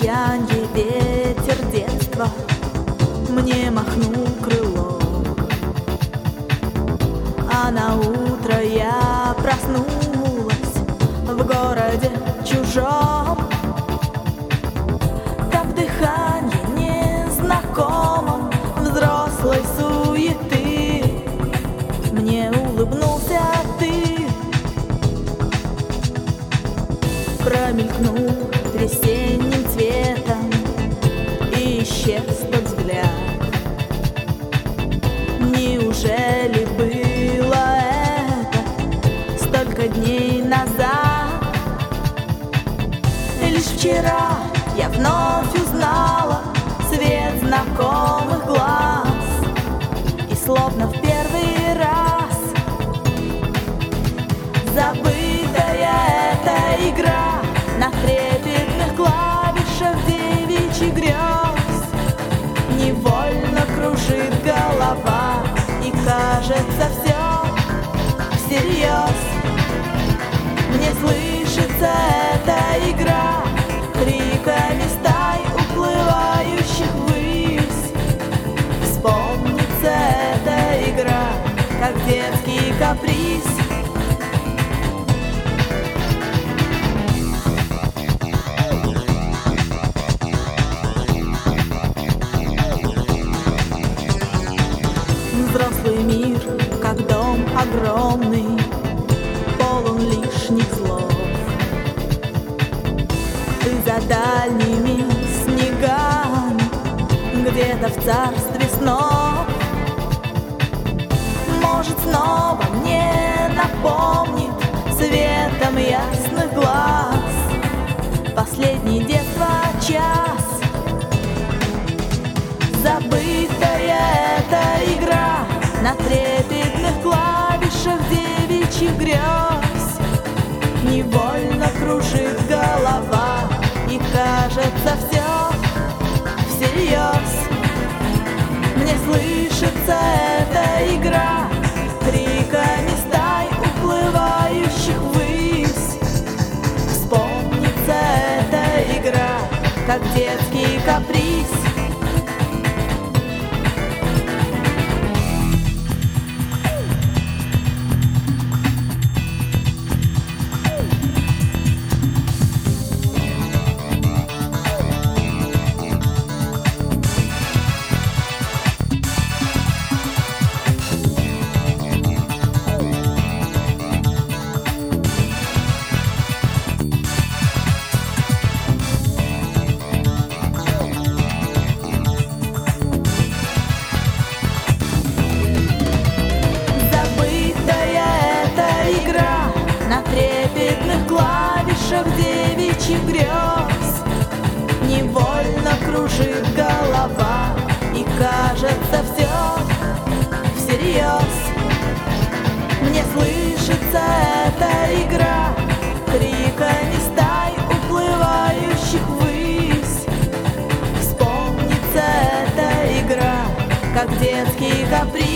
прощанье ветер детства мне махнул крылом, а на утро я проснулась в городе чужом. Там в дыхании незнакомом взрослой суеты мне улыбнулся ты, промелькнул весенним цветом и исчез тот взгляд. Неужели было это столько дней назад? Лишь вчера я вновь узнала свет знакомых глаз, и словно в первый раз забытая эта игра на трепетных клавишах девичьих грез невольно кружит голова, и кажется все всерьез. Мне слышится эта игра криками стай, уплывающих ввысь. Вспомнится эта игра, как детский каприз. Взрослый мир, как дом огромный, полон лишних слов. Ты за дальними снегами, где-то в царстве снов. Может, снова мне напомнит светом ясных глаз последний детства час. Забытая эта игра на трепетных клавишах девичьих грез невольно кружит голова, и кажется все всерьез. Мне слышится эта игра криками стай, уплывающих ввысь. Вспомнится эта игра, как детский каприз. Девичьих грез невольно кружит голова, и кажется все всерьез. Мне слышится эта игра криками стай, уплывающих ввысь. Вспомнится эта игра, как детский каприз.